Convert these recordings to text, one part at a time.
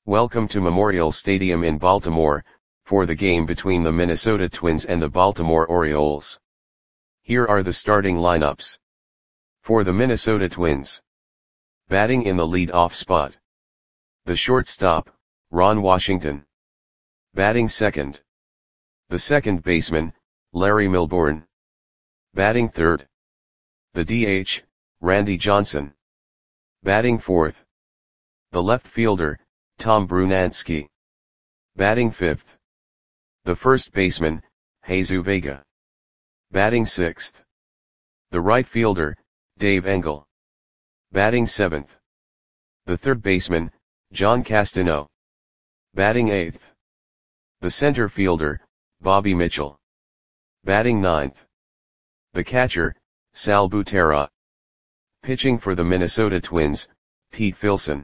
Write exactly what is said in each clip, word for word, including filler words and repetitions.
Welcome to Memorial Stadium in Baltimore, for the game between the Minnesota Twins and the Baltimore Orioles. Here are the starting lineups. For the Minnesota Twins. Batting in the lead-off spot. The shortstop, Ron Washington. Batting second. The second baseman, Larry Milbourne. Batting third. The D H, Randy Johnson. Batting fourth. The left fielder, Tom Brunansky. Batting fifth. The first baseman, Jesus Vega. Batting sixth. The right fielder, Dave Engel. Batting seventh. The third baseman, John Castano. Batting eighth. The center fielder, Bobby Mitchell. Batting ninth. The catcher, Sal Butera. Pitching for the Minnesota Twins, Pete Filson.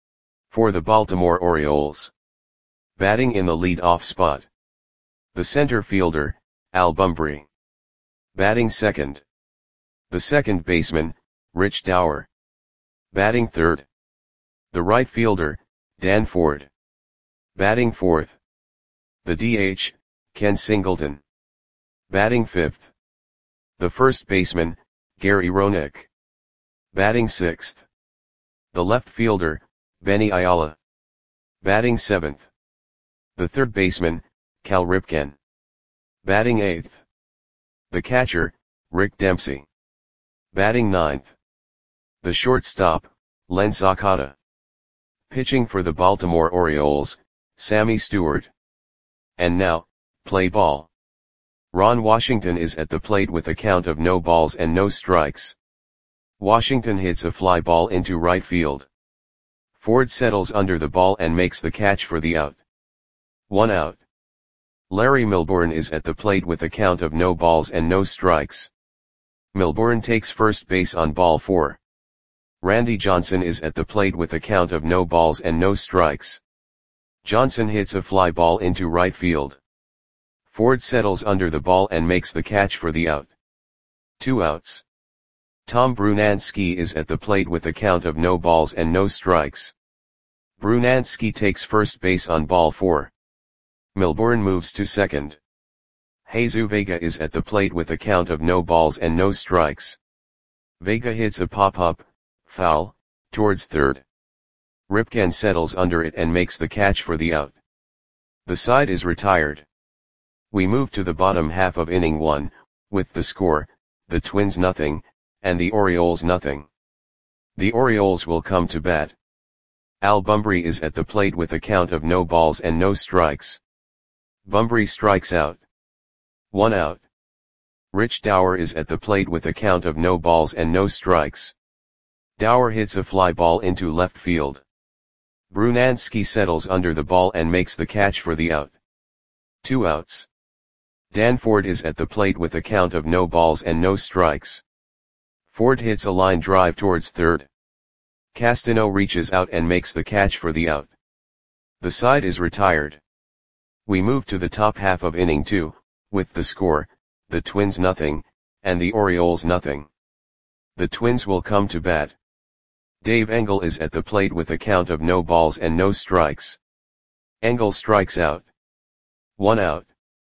For the Baltimore Orioles. Batting in the lead-off spot. The center fielder, Al Bumbry. Batting second. The second baseman, Rich Dauer. Batting third. The right fielder, Dan Ford. Batting fourth. The D H, Ken Singleton. Batting fifth. The first baseman, Gary Roenick. Batting sixth. The left fielder, Benny Ayala. Batting seventh. The third baseman, Cal Ripken. Batting eighth. The catcher, Rick Dempsey. Batting ninth. The shortstop, Len Sakata. Pitching for the Baltimore Orioles, Sammy Stewart. And now, play ball. Ron Washington is at the plate with a count of no balls and no strikes. Washington hits a fly ball into right field. Ford settles under the ball and makes the catch for the out. One out. Larry Milbourne is at the plate with a count of no balls and no strikes. Milbourne takes first base on ball four. Randy Johnson is at the plate with a count of no balls and no strikes. Johnson hits a fly ball into right field. Ford settles under the ball and makes the catch for the out. Two outs. Tom Brunansky is at the plate with a count of no balls and no strikes. Brunansky takes first base on ball four. Milbourne moves to second. Jesus Vega is at the plate with a count of no balls and no strikes. Vega hits a pop-up, foul, towards third. Ripken settles under it and makes the catch for the out. The side is retired. We move to the bottom half of inning one, with the score, the Twins nothing, and the Orioles nothing. The Orioles will come to bat. Al Bumbry is at the plate with a count of no balls and no strikes. Bumbry strikes out. One out. Rich Dauer is at the plate with a count of no balls and no strikes. Dauer hits a fly ball into left field. Brunansky settles under the ball and makes the catch for the out. Two outs. Dan Ford is at the plate with a count of no balls and no strikes. Ford hits a line drive towards third. Castano reaches out and makes the catch for the out. The side is retired. We move to the top half of inning two, with the score, the Twins nothing, and the Orioles nothing. The Twins will come to bat. Dave Engel is at the plate with a count of no balls and no strikes. Engel strikes out. One out.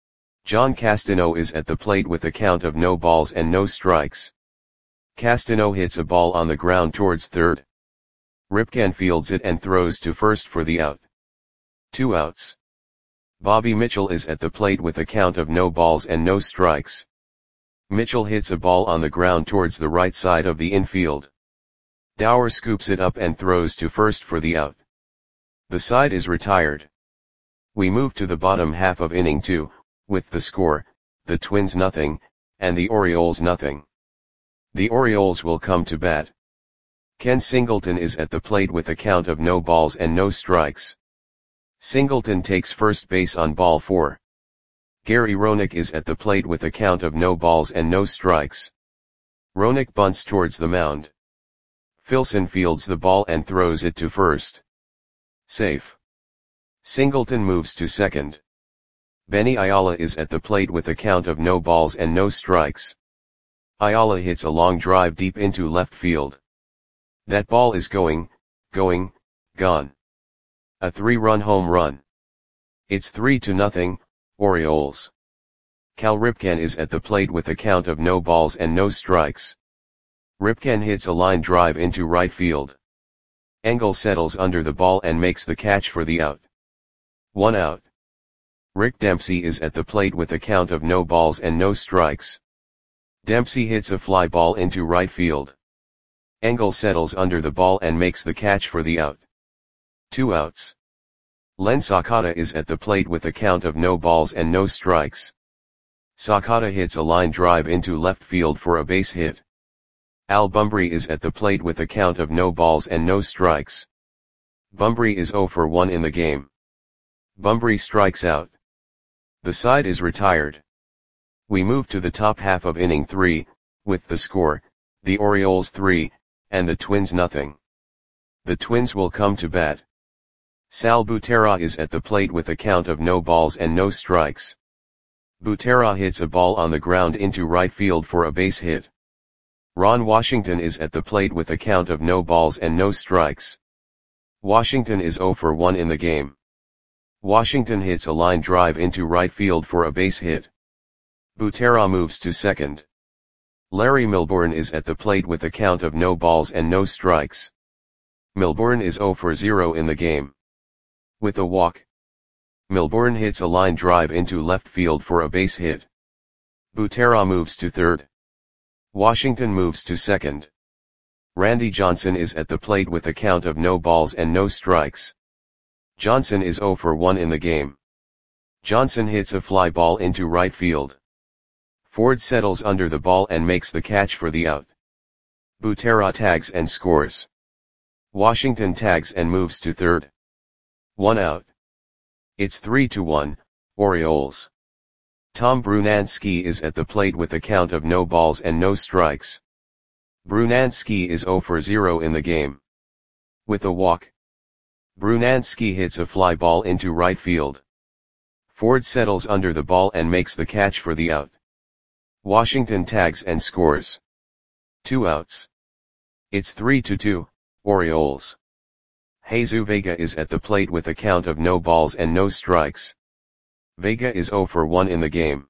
John Castano is at the plate with a count of no balls and no strikes. Castano hits a ball on the ground towards third. Ripken fields it and throws to first for the out. Two outs. Bobby Mitchell is at the plate with a count of no balls and no strikes. Mitchell hits a ball on the ground towards the right side of the infield. Dauer scoops it up and throws to first for the out. The side is retired. We move to the bottom half of inning two, with the score, the Twins nothing, and the Orioles nothing. The Orioles will come to bat. Ken Singleton is at the plate with a count of no balls and no strikes. Singleton takes first base on ball four. Gary Roenick is at the plate with a count of no balls and no strikes. Roenick bunts towards the mound. Filson fields the ball and throws it to first. Safe. Singleton moves to second. Benny Ayala is at the plate with a count of no balls and no strikes. Ayala hits a long drive deep into left field. That ball is going, going, gone. A three-run home run. It's three to nothing, Orioles. Cal Ripken is at the plate with a count of no balls and no strikes. Ripken hits a line drive into right field. Engel settles under the ball and makes the catch for the out. One out. Rick Dempsey is at the plate with a count of no balls and no strikes. Dempsey hits a fly ball into right field. Engel settles under the ball and makes the catch for the out. Two outs. Len Sakata is at the plate with a count of no balls and no strikes. Sakata hits a line drive into left field for a base hit. Al Bumbry is at the plate with a count of no balls and no strikes. Bumbry is zero for one in the game. Bumbry strikes out. The side is retired. We move to the top half of inning three, with the score, the Orioles three, and the Twins nothing. The Twins will come to bat. Sal Butera is at the plate with a count of no balls and no strikes. Butera hits a ball on the ground into right field for a base hit. Ron Washington is at the plate with a count of no balls and no strikes. Washington is zero for one in the game. Washington hits a line drive into right field for a base hit. Butera moves to second. Larry Milbourne is at the plate with a count of no balls and no strikes. Milbourne is zero for zero in the game. With a walk, Milbourne hits a line drive into left field for a base hit. Butera moves to third. Washington moves to second. Randy Johnson is at the plate with a count of no balls and no strikes. Johnson is zero for one in the game. Johnson hits a fly ball into right field. Ford settles under the ball and makes the catch for the out. Butera tags and scores. Washington tags and moves to third. One out. It's three to one, Orioles. Tom Brunansky is at the plate with a count of no balls and no strikes. Brunansky is zero for zero in the game. With a walk, Brunansky hits a fly ball into right field. Ford settles under the ball and makes the catch for the out. Washington tags and scores. Two outs. It's three to two, Orioles. Jesus Vega is at the plate with a count of no balls and no strikes. Vega is zero for one in the game.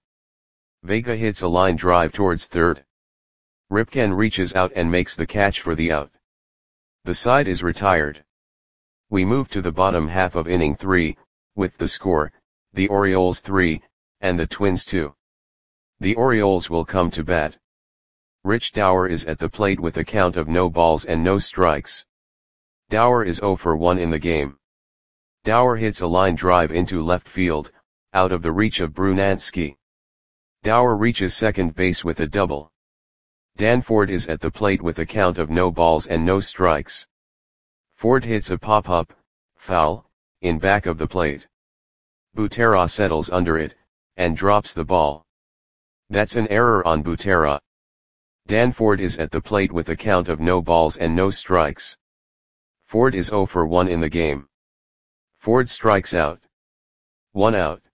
Vega hits a line drive towards third. Ripken reaches out and makes the catch for the out. The side is retired. We move to the bottom half of inning three, with the score, the Orioles three, and the Twins two. The Orioles will come to bat. Rich Dauer is at the plate with a count of no balls and no strikes. Dauer is zero for one in the game. Dauer hits a line drive into left field, out of the reach of Brunansky. Dauer reaches second base with a double. Dan Ford is at the plate with a count of no balls and no strikes. Ford hits a pop-up, foul, in back of the plate. Butera settles under it, and drops the ball. That's an error on Butera. Dan Ford is at the plate with a count of no balls and no strikes. Ford is zero for one in the game. Ford strikes out. One out.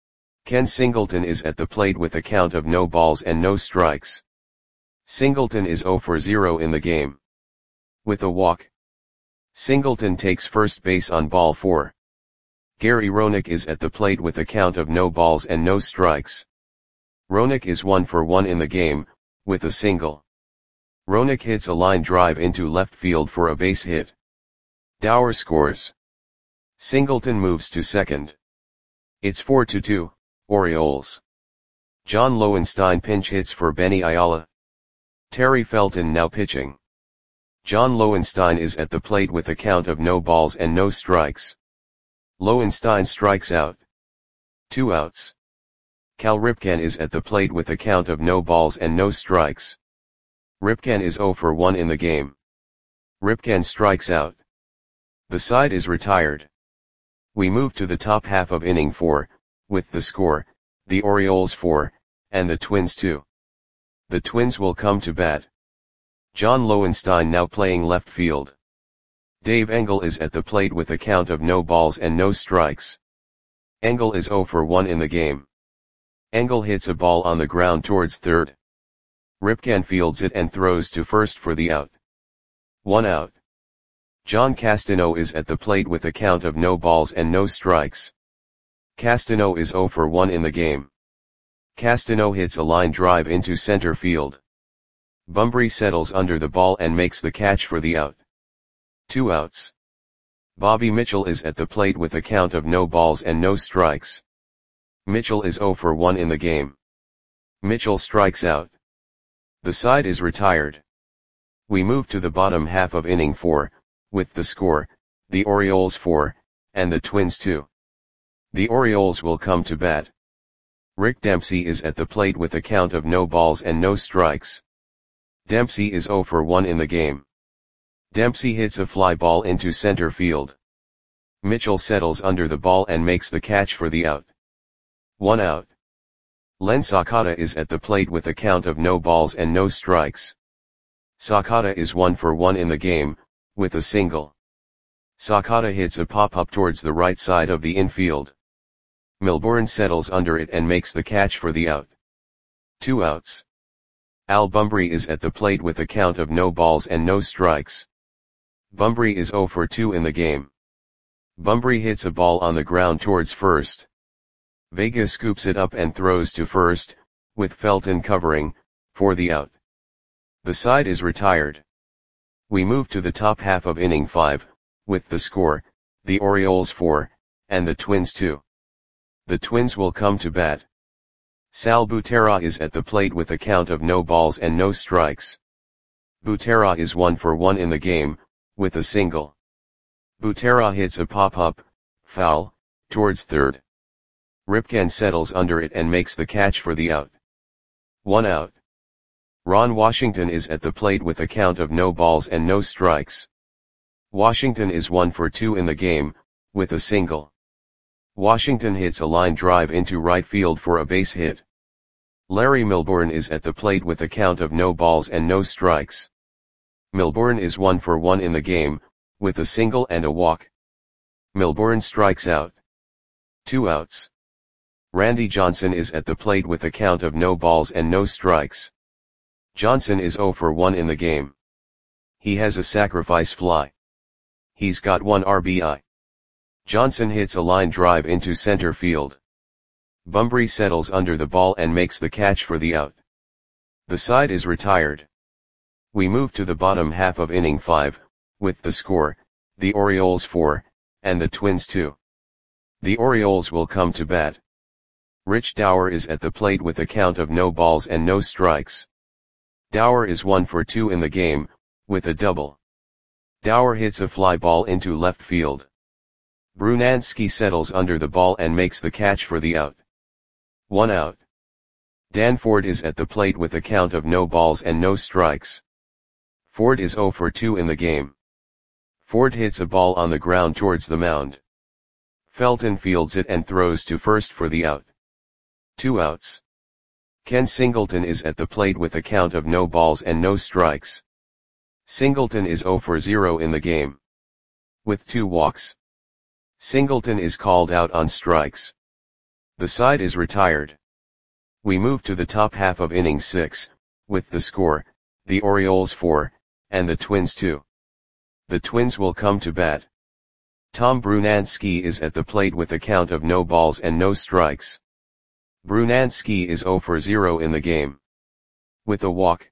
Ken Singleton is at the plate with a count of no balls and no strikes. Singleton is zero for zero in the game. With a walk, Singleton takes first base on ball four. Gary Roenick is at the plate with a count of no balls and no strikes. Roenick is one for one in the game, with a single. Roenick hits a line drive into left field for a base hit. Dauer scores. Singleton moves to second. It's four to two, Orioles. John Lowenstein pinch hits for Benny Ayala. Terry Felton now pitching. John Lowenstein is at the plate with a count of no balls and no strikes. Lowenstein strikes out. Two outs. Cal Ripken is at the plate with a count of no balls and no strikes. Ripken is zero for one in the game. Ripken strikes out. The side is retired. We move to the top half of inning four, with the score, the Orioles four, and the Twins two. The Twins will come to bat. John Lowenstein now playing left field. Dave Engel is at the plate with a count of no balls and no strikes. Engel is zero for one in the game. Engel hits a ball on the ground towards third. Ripken fields it and throws to first for the out. One out. John Castano is at the plate with a count of no balls and no strikes. Castano is zero for one in the game. Castano hits a line drive into center field. Bunbury settles under the ball and makes the catch for the out. Two outs. Bobby Mitchell is at the plate with a count of no balls and no strikes. Mitchell is zero for one in the game. Mitchell strikes out. The side is retired. We move to the bottom half of inning four, with the score, the Orioles four, and the Twins two. The Orioles will come to bat. Rick Dempsey is at the plate with a count of no balls and no strikes. Dempsey is zero for one in the game. Dempsey hits a fly ball into center field. Mitchell settles under the ball and makes the catch for the out. One out. Len Sakata is at the plate with a count of no balls and no strikes. Sakata is one for one in the game, with a single. Sakata hits a pop-up towards the right side of the infield. Milbourne settles under it and makes the catch for the out. Two outs. Al Bunbury is at the plate with a count of no balls and no strikes. Bunbury is zero for two in the game. Bunbury hits a ball on the ground towards first. Vega scoops it up and throws to first, with Felton covering, for the out. The side is retired. We move to the top half of inning five, with the score, the Orioles four, and the Twins two. The Twins will come to bat. Sal Butera is at the plate with a count of no balls and no strikes. Butera is one for one in the game, with a single. Butera hits a pop-up, foul, towards third. Ripken settles under it and makes the catch for the out. One out. Ron Washington is at the plate with a count of no balls and no strikes. Washington is one for two in the game, with a single. Washington hits a line drive into right field for a base hit. Larry Milbourne is at the plate with a count of no balls and no strikes. Milbourne is one for one in the game, with a single and a walk. Milbourne strikes out. Two outs. Randy Johnson is at the plate with a count of no balls and no strikes. Johnson is zero for one in the game. He has a sacrifice fly. He's got one R B I. Johnson hits a line drive into center field. Bunbury settles under the ball and makes the catch for the out. The side is retired. We move to the bottom half of inning five, with the score, the Orioles four, and the Twins two. The Orioles will come to bat. Rich Dower is at the plate with a count of no balls and no strikes. Dower is one for two in the game, with a double. Dower hits a fly ball into left field. Brunansky settles under the ball and makes the catch for the out. One out. Dan Ford is at the plate with a count of no balls and no strikes. Ford is zero for two in the game. Ford hits a ball on the ground towards the mound. Felton fields it and throws to first for the out. Two outs. Ken Singleton is at the plate with a count of no balls and no strikes. Singleton is zero for zero in the game. With two walks. Singleton is called out on strikes. The side is retired. We move to the top half of inning six, with the score, the Orioles four, and the Twins two. The Twins will come to bat. Tom Brunansky is at the plate with a count of no balls and no strikes. Brunansky is zero for zero in the game. With a walk.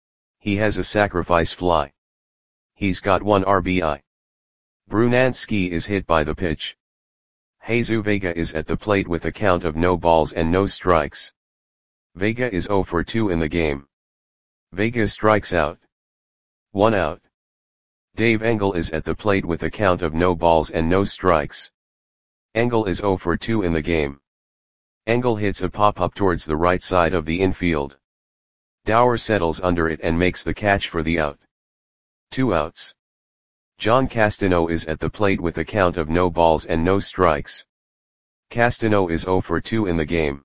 He has a sacrifice fly. He's got one R B I. Brunansky is hit by the pitch. Jesus Vega is at the plate with a count of no balls and no strikes. Vega is zero for two in the game. Vega strikes out. One out. Dave Engel is at the plate with a count of no balls and no strikes. Engel is zero for two in the game. Engel hits a pop-up towards the right side of the infield. Dower settles under it and makes the catch for the out. Two outs. John Castano is at the plate with a count of no balls and no strikes. Castano is zero for two in the game.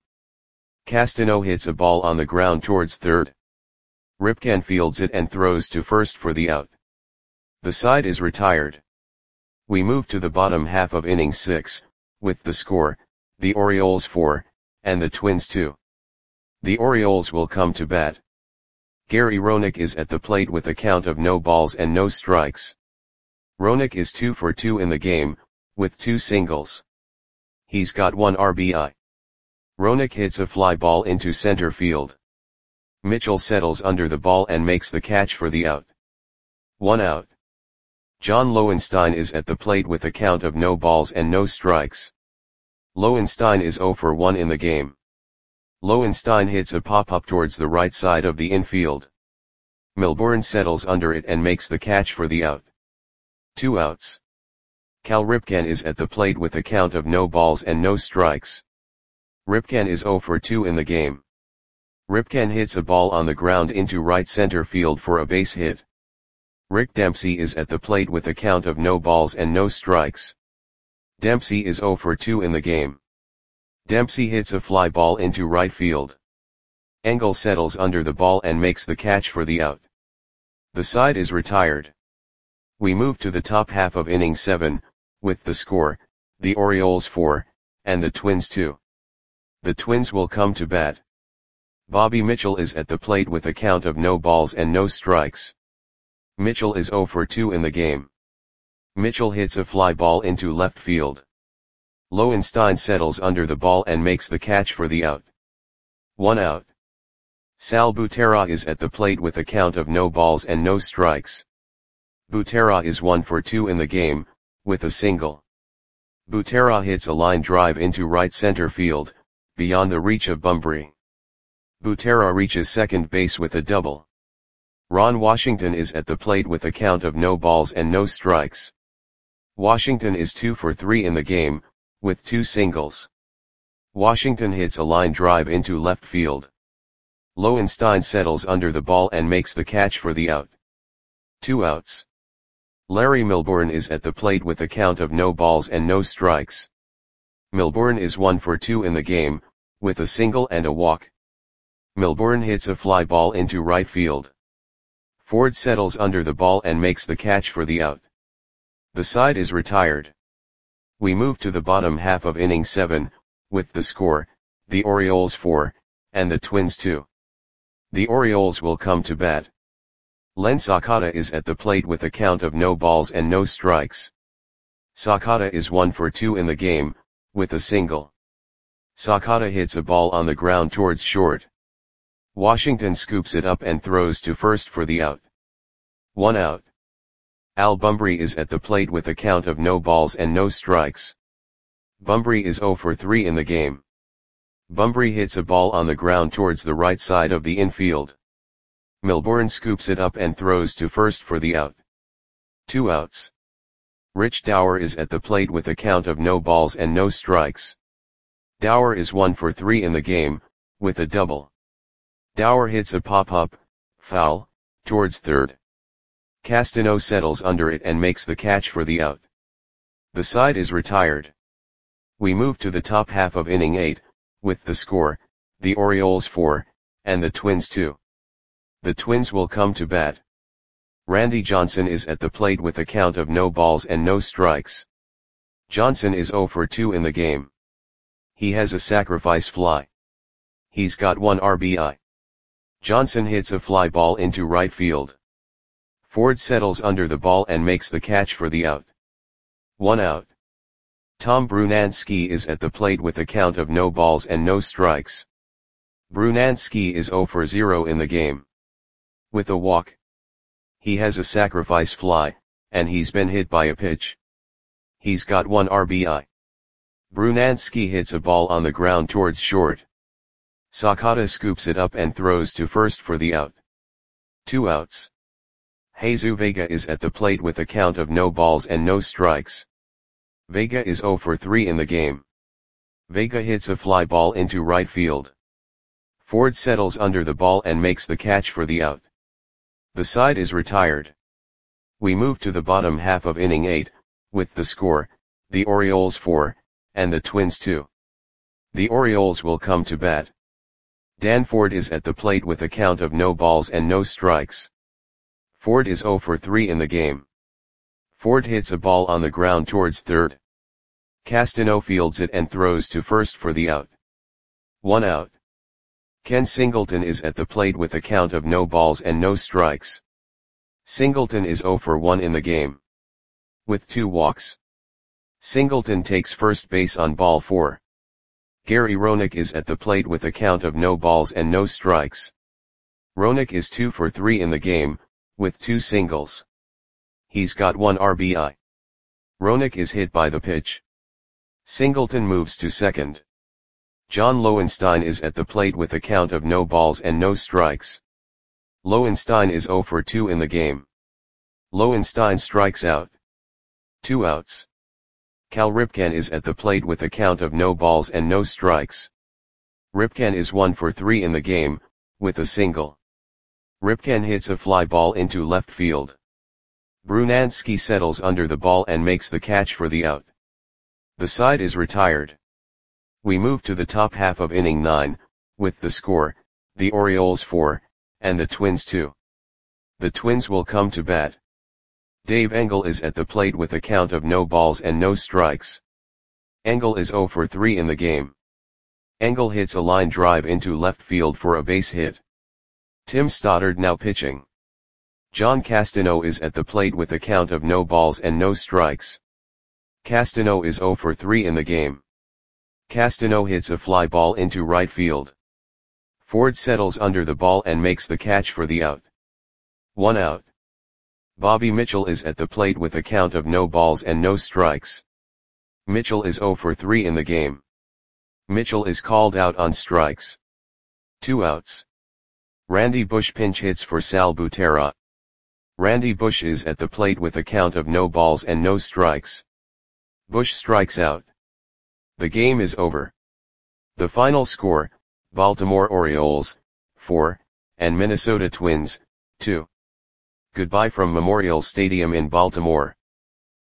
Castano hits a ball on the ground towards third. Ripken fields it and throws to first for the out. The side is retired. We move to the bottom half of inning six, with the score, the Orioles four, and the Twins two. The Orioles will come to bat. Gary Roenick is at the plate with a count of no balls and no strikes. Roenick is two for two in the game, with two singles. He's got one R B I. Roenick hits a fly ball into center field. Mitchell settles under the ball and makes the catch for the out. One out. John Lowenstein is at the plate with a count of no balls and no strikes. Lowenstein is zero for one in the game. Lowenstein hits a pop-up towards the right side of the infield. Milbourne settles under it and makes the catch for the out. Two outs. Cal Ripken is at the plate with a count of no balls and no strikes. Ripken is zero for two in the game. Ripken hits a ball on the ground into right center field for a base hit. Rick Dempsey is at the plate with a count of no balls and no strikes. Dempsey is zero for two in the game. Dempsey hits a fly ball into right field. Engel settles under the ball and makes the catch for the out. The side is retired. We move to the top half of inning seven, with the score, the Orioles four, and the Twins two. The Twins will come to bat. Bobby Mitchell is at the plate with a count of no balls and no strikes. Mitchell is zero for two in the game. Mitchell hits a fly ball into left field. Lowenstein settles under the ball and makes the catch for the out. One out. Sal Butera is at the plate with a count of no balls and no strikes. Butera is one for two in the game, with a single. Butera hits a line drive into right center field, beyond the reach of Bunbury. Butera reaches second base with a double. Ron Washington is at the plate with a count of no balls and no strikes. Washington is two for three in the game, with two singles. Washington hits a line drive into left field. Lowenstein settles under the ball and makes the catch for the out. Two outs. Larry Milbourne is at the plate with a count of no balls and no strikes. Milbourne is one for two in the game, with a single and a walk. Milbourne hits a fly ball into right field. Ford settles under the ball and makes the catch for the out. The side is retired. We move to the bottom half of inning seven, with the score, the Orioles four, and the Twins two. The Orioles will come to bat. Len Sakata is at the plate with a count of no balls and no strikes. Sakata is one for two in the game, with a single. Sakata hits a ball on the ground towards short. Washington scoops it up and throws to first for the out. One out. Al Bunbury is at the plate with a count of no balls and no strikes. Bunbury is zero for three in the game. Bunbury hits a ball on the ground towards the right side of the infield. Milbourne scoops it up and throws to first for the out. Two outs. Rich Dower is at the plate with a count of no balls and no strikes. Dower is one for three in the game, with a double. Dower hits a pop-up, foul, towards third. Castano settles under it and makes the catch for the out. The side is retired. We move to the top half of inning eight, with the score, the Orioles four, and the Twins two. The Twins will come to bat. Randy Johnson is at the plate with a count of no balls and no strikes. Johnson is zero for two in the game. He has a sacrifice fly. He's got one R B I. Johnson hits a fly ball into right field. Ford settles under the ball and makes the catch for the out. One out. Tom Brunansky is at the plate with a count of no balls and no strikes. Brunansky is zero for zero in the game. With a walk. He has a sacrifice fly, and he's been hit by a pitch. He's got one R B I. Brunansky hits a ball on the ground towards short. Sakata scoops it up and throws to first for the out. Two outs. Jesus Vega is at the plate with a count of no balls and no strikes. Vega is zero for three in the game. Vega hits a fly ball into right field. Ford settles under the ball and makes the catch for the out. The side is retired. We move to the bottom half of inning eight, with the score, the Orioles four, and the Twins two. The Orioles will come to bat. Dan Ford is at the plate with a count of no balls and no strikes. Ford is zero for three in the game. Ford hits a ball on the ground towards third. Castano fields it and throws to first for the out. One out. Ken Singleton is at the plate with a count of no balls and no strikes. Singleton is zero for one in the game. with two walks. Singleton takes first base on ball four. Gary Roenick is at the plate with a count of no balls and no strikes. Roenick is two for three in the game, with two singles. He's got one R B I. Roenick is hit by the pitch. Singleton moves to second. John Lowenstein is at the plate with a count of no balls and no strikes. Lowenstein is zero for two in the game. Lowenstein strikes out. Two outs. Cal Ripken is at the plate with a count of no balls and no strikes. Ripken is one for three in the game, with a single. Ripken hits a fly ball into left field. Brunansky settles under the ball and makes the catch for the out. The side is retired. We move to the top half of inning nine, with the score, the Orioles four, and the Twins two. The Twins will come to bat. Dave Engel is at the plate with a count of no balls and no strikes. Engel is zero for three in the game. Engel hits a line drive into left field for a base hit. Tim Stoddard now pitching. John Castano is at the plate with a count of no balls and no strikes. Castano is zero for three in the game. Castano hits a fly ball into right field. Ford settles under the ball and makes the catch for the out. One out. Bobby Mitchell is at the plate with a count of no balls and no strikes. Mitchell is zero for three in the game. Mitchell is called out on strikes. Two outs. Randy Bush pinch hits for Sal Butera. Randy Bush is at the plate with a count of no balls and no strikes. Bush strikes out. The game is over. The final score, Baltimore Orioles, four, and Minnesota Twins, two. Goodbye from Memorial Stadium in Baltimore.